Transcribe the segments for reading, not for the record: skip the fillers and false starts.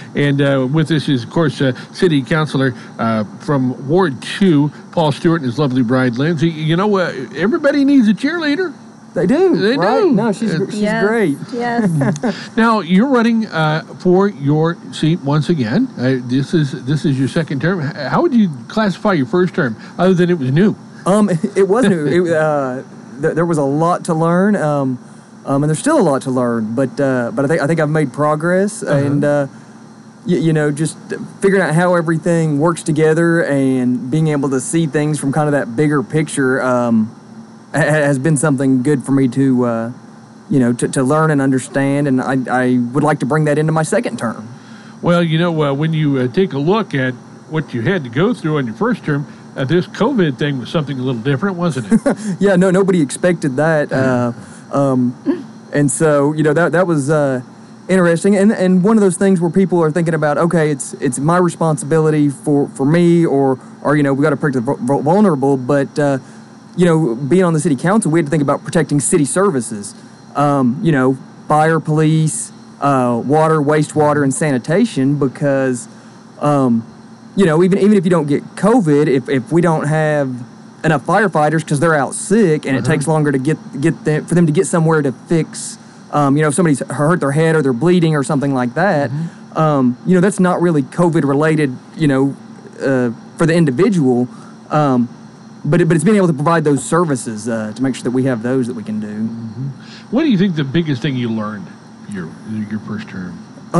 And with us is, of course, City Councilor from Ward 2, Paul Stewart, and his lovely bride, Lindsay. You know, everybody needs a cheerleader. They do. They right? do. No, she's great. Yes. Now, you're running for your seat once again. This is your second term. How would you classify your first term, other than it was new? It was new. There was a lot to learn, and there's still a lot to learn. But I think I've made progress, and just figuring out how everything works together and being able to see things from kind of that bigger picture has been something good for me to learn and understand. And I would like to bring that into my second term. Well, when you take a look at what you had to go through on your first term, this COVID thing was something a little different, wasn't it? Yeah, no, nobody expected that. And so, that was interesting. And one of those things where people are thinking about, okay, it's my responsibility for me, or we got to protect the vulnerable. But, being on the city council, we had to think about protecting city services, fire, police, water, wastewater, and sanitation, because, even if you don't get COVID, if we don't have enough firefighters because they're out sick and it takes longer to for them to get somewhere to fix, if somebody's hurt their head or they're bleeding or something like that, that's not really COVID related, for the individual, but it's being able to provide those services to make sure that we have those that we can do. What do you think the biggest thing you learned your first term?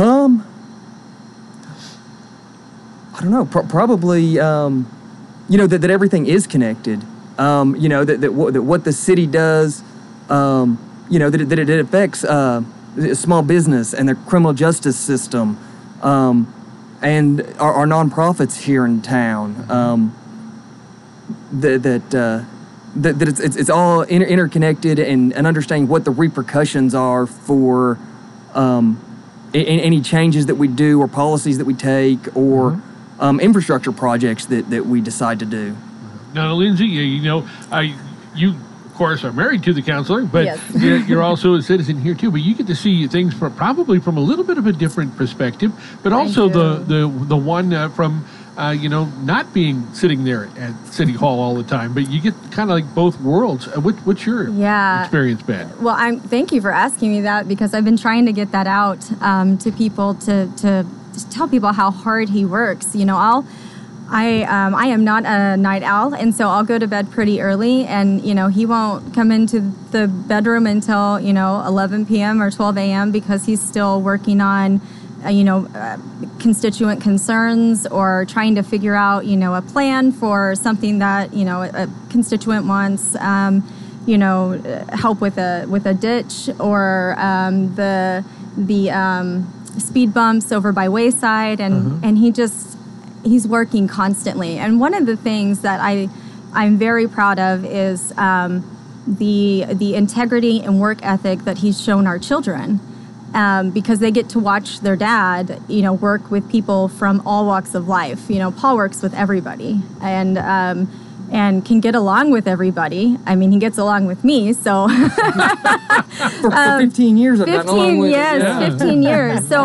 I don't know. Probably, that everything is connected. That what the city does, that it affects small business and the criminal justice system, and our nonprofits here in town. That it's all interconnected, and understanding what the repercussions are for any changes that we do or policies that we take, or infrastructure projects that we decide to do. Now, Lindsay, you of course are married to the councilor, but yes. you're also a citizen here too. But you get to see things probably from a little bit of a different perspective, but also the one from not being sitting there at City Hall all the time, but you get kind of like both worlds. What's your experience been? Well, thank you for asking me that, because I've been trying to get that out to people to tell people how hard he works. I am not a night owl, and so I'll go to bed pretty early, and he won't come into the bedroom until 11 p.m. or 12 a.m. because he's still working on constituent concerns, or trying to figure out a plan for something that a constituent wants, help with a ditch, or the speed bumps over by Wayside, and he's working constantly. And one of the things that I'm very proud of is the integrity and work ethic that he's shown our children, because they get to watch their dad work with people from all walks of life. Paul works with everybody, and can get along with everybody. I mean, he gets along with me, so... for 15 years I've gotten along with 15 years. So,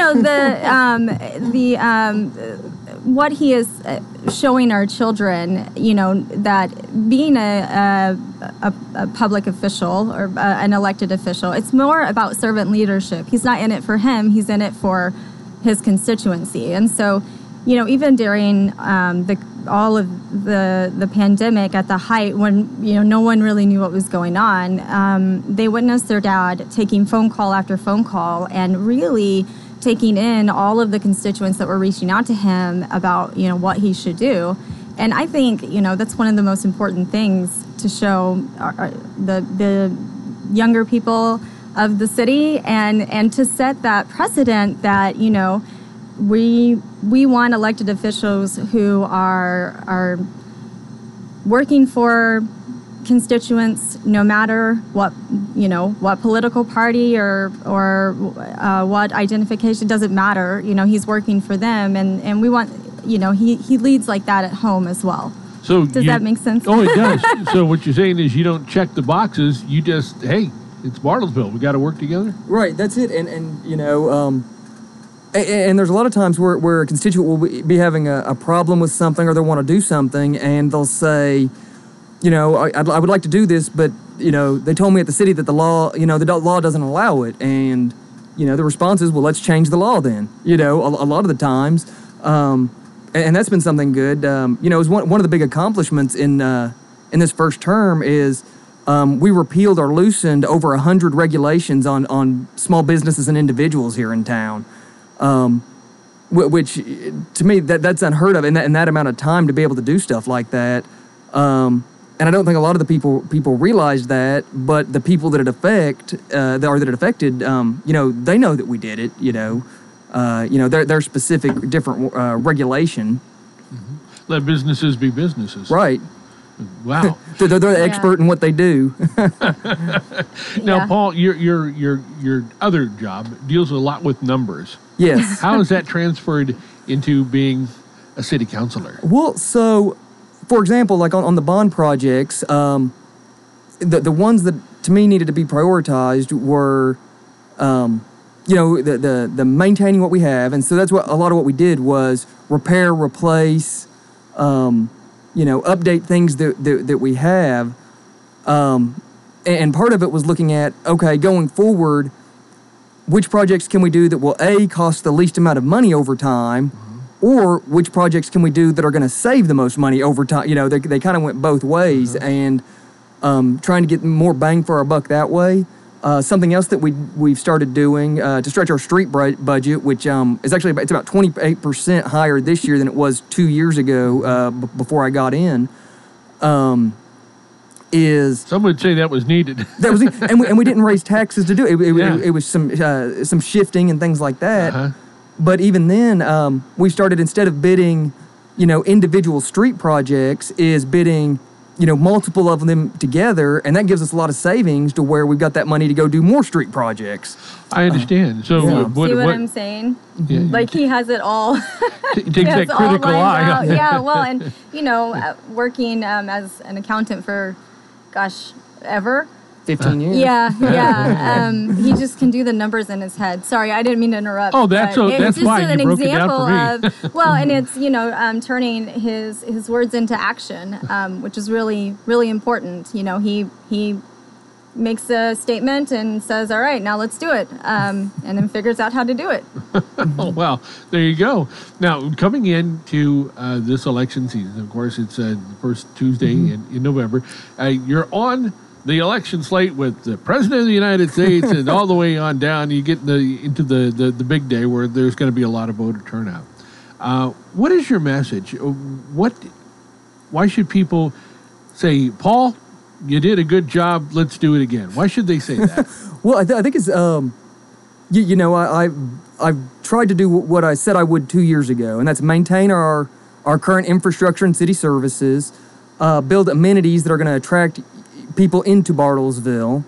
what he is showing our children, that being a public official or an elected official, it's more about servant leadership. He's not in it for him, he's in it for his constituency. And so, even during all of the pandemic at the height, when no one really knew what was going on, they witnessed their dad taking phone call after phone call and really taking in all of the constituents that were reaching out to him about what he should do. And I think that's one of the most important things to show the younger people of the city, and to set that precedent that we want elected officials who are working for constituents, no matter what political party or what identification, doesn't matter. He's working for them, and we want he leads like that at home as well. So does that make sense? Oh, it does. So what you're saying is you don't check the boxes. You just, hey, it's Bartlesville. We got to work together. Right. That's it. And And there's a lot of times where a constituent will be having a problem with something, or they want to do something, and they'll say, I would like to do this, but, they told me at the city that the law, the law doesn't allow it. And, the response is, well, let's change the law then, a lot of the times. And that's been something good. It was one of the big accomplishments in this first term is we repealed or loosened over 100 regulations on small businesses and individuals here in town. Which to me that's unheard of in that amount of time to be able to do stuff like that. And I don't think a lot of the people realize that, but the people that it affected, they know that we did it. Their specific different regulation. Mm-hmm. Let businesses be businesses. Right. Wow. they're the expert in what they do. Now, Paul, your other job deals a lot with numbers. Yes. How is that transferred into being a city councilor? Well, so, for example, like on the bond projects, the ones that to me needed to be prioritized were, the maintaining what we have, and so that's what a lot of what we did was repair, replace, update things that we have, and part of it was looking at, okay, going forward, which projects can we do that will cost the least amount of money over time, or which projects can we do that are going to save the most money over time? They kind of went both ways, and trying to get more bang for our buck that way. Something else that we've started doing to stretch our street budget, which is actually it's about 28% higher this year than it was 2 years ago before I got in. Is some would say that was needed. That was, and we didn't raise taxes to do it. It was some shifting and things like that. Uh-huh. But even then, we started, instead of bidding, individual street projects, is bidding, multiple of them together, and that gives us a lot of savings to where we've got that money to go do more street projects. I understand. So, Yeah. See what I'm saying? Yeah. Like he has it all. Takes that critical eye. Out. Yeah, well, and working as an accountant for, ever. 15 years. Yeah. He just can do the numbers in his head. Sorry, I didn't mean to interrupt. Oh, that's just why an you broke it down example for me. of, well, and it's turning his words into action, which is really, really important. He makes a statement and says, "All right, now let's do it," and then figures out how to do it. Oh, well, there you go. Now, coming into this election season, of course, it's the first Tuesday in November. You're on the election slate with the President of the United States and all the way on down. You get into the big day where there's going to be a lot of voter turnout. What is your message? Why should people say, Paul, you did a good job, let's do it again? Why should they say that? Well, I think it's, I've tried to do what I said I would 2 years ago, and that's maintain our current infrastructure and city services, build amenities that are going to attract people into Bartlesville,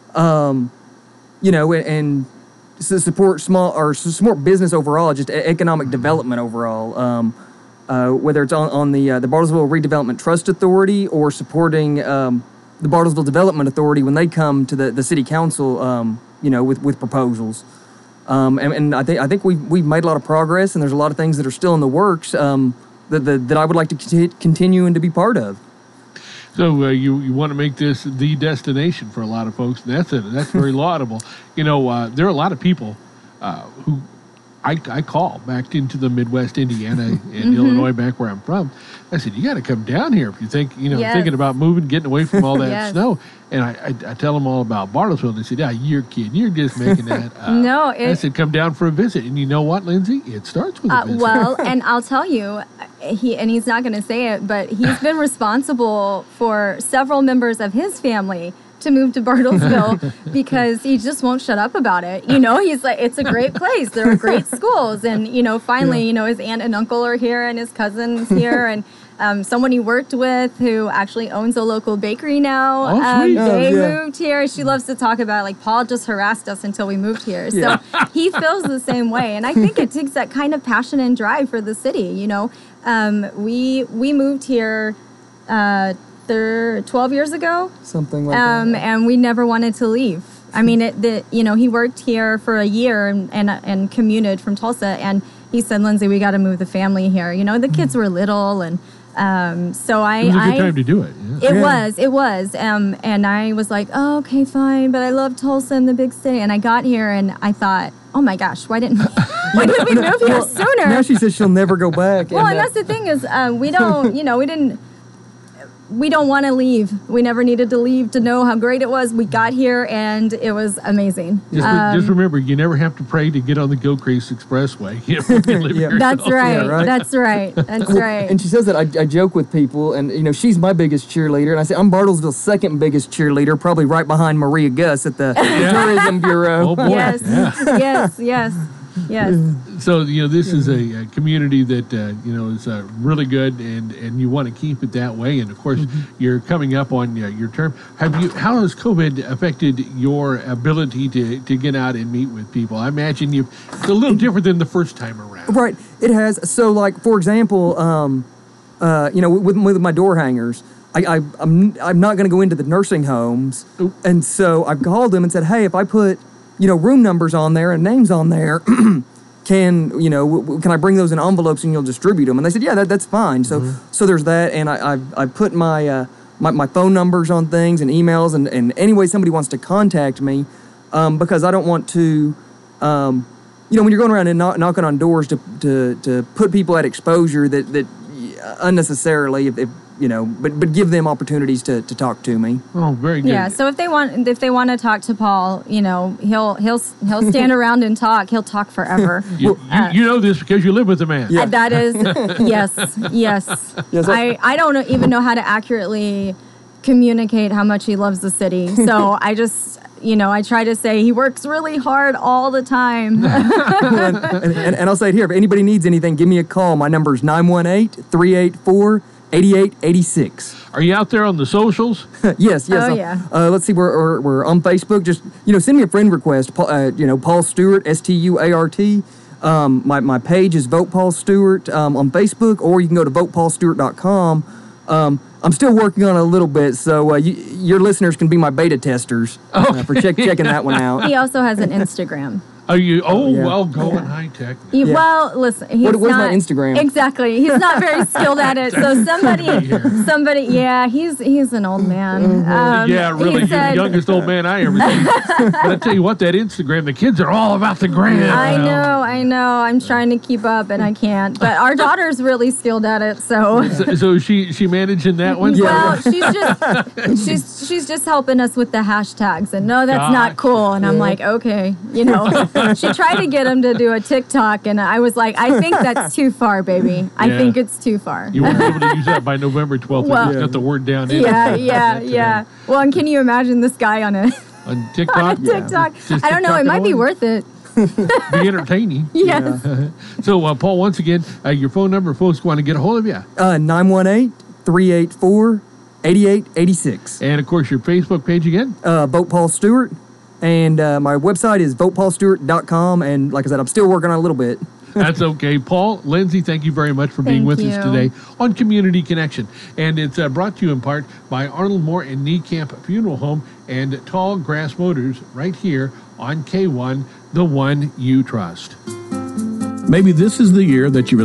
and support business overall, just economic development overall. Whether it's on the Bartlesville Redevelopment Trust Authority or supporting the Bartlesville Development Authority when they come to the city council, with proposals. And I think we've made a lot of progress, and there's a lot of things that are still in the works that I would like to continue and to be part of. So you want to make this the destination for a lot of folks, and that's very laudable. There are a lot of people who I call back into the Midwest, Indiana and Illinois, back where I'm from. I said, you got to come down here if you think, thinking about moving, getting away from all that snow. And I tell them all about Bartlesville, and they said, you're kidding. You're just making that up. No. I said, come down for a visit. And you know what, Lindsay? It starts with a visit. Well, and I'll tell you, he's not going to say it, but he's been responsible for several members of his family to move to Bartlesville because he just won't shut up about it. He's like, it's a great place. There are great schools. And, finally, his aunt and uncle are here and his cousin's here. And someone he worked with who actually owns a local bakery now. Oh, sweet. They moved here. She loves to talk about it. Like, Paul just harassed us until we moved here. So he feels the same way. And I think it takes that kind of passion and drive for the city. We moved here 12 years ago. Something like that. And we never wanted to leave. I mean, he worked here for a year and commuted from Tulsa, and he said, Lindsay, we got to move the family here. The kids were little, and so it was a good time to do it. Yeah. It was. And I was like, oh, okay, fine. But I love Tulsa and the big city. And I got here and I thought, oh my gosh, why didn't we move here sooner? Now she says she'll never go back. Well, and that's the thing is, we don't want to leave. We never needed to leave to know how great it was. We got here and it was amazing. Just remember, you never have to pray to get on the Gilcrease Expressway. That's right. Yeah, right. That's right. That's right. And she says that I joke with people, and she's my biggest cheerleader. And I say I'm Bartlesville's second biggest cheerleader, probably right behind Maria Gus at the Tourism Bureau. Oh boy! Yes, yes. So this is a community that is really good, and you want to keep it that way. And of course, you're coming up on your term. How has COVID affected your ability to get out and meet with people? I imagine it's a little different than the first time around. Right, it has. So, like for example, with my door hangers. I'm not going to go into the nursing homes, and so I've called them and said, hey, if I put room numbers on there and names on there, can I bring those in envelopes and you'll distribute them? And they said, yeah, that's fine. So there's that, and I put my phone numbers on things and emails, and any way somebody wants to contact me, because I don't want to, when you're going around and knocking on doors to put people at exposure that unnecessarily, but give them opportunities to talk to me. Oh, very good. Yeah. So if they want to talk to Paul, he'll stand around and talk. He'll talk forever. You know this because you live with the man. Yeah. That is yes. I don't even know how to accurately communicate how much he loves the city. So I just. I try to say he works really hard all the time. and I'll say it here. If anybody needs anything, give me a call. My number is 918-384-8886. Are you out there on the socials? Yes. Oh, yeah. Let's see. We're on Facebook. Just, send me a friend request. Paul Stewart, Stuart. My page is Vote Paul Stewart on Facebook, or you can go to votepaulstewart.com. I'm still working on it a little bit, so your listeners can be my beta testers for checking that one out. He also has an Instagram. Are you? Oh, yeah. Well, going high tech. Well, listen, he's what's my Instagram? Exactly, he's not very skilled at it. So somebody, yeah, he's an old man. Really, you're the youngest old man I ever seen. But I tell you what, that Instagram, the kids are all about the gram. I know. I'm trying to keep up, and I can't. But our daughter's really skilled at it. So she managing that one. Well, she's just helping us with the hashtags, and no, that's not cool. And I'm like, okay, She tried to get him to do a TikTok, and I was like, I think that's too far, baby. I think it's too far. You won't be able to use that by November 12th. Well, if you got the word down. Yeah. Well, and can you imagine this guy on TikTok? On a TikTok. I don't know. It might be worth it. Be entertaining. Yes. Yeah. So, Paul, once again, your phone number, folks want to get a hold of you. 918-384-8886. And, of course, your Facebook page again? Vote Paul Stewart. And my website is votepaulstewart.com. And like I said, I'm still working on it a little bit. That's okay. Paul, Lindsay, thank you very much for being with us today on Community Connection. And it's brought to you in part by Arnold Moore and Niekamp Funeral Home and Tall Grass Motors right here on K1, the one you trust. Maybe this is the year that you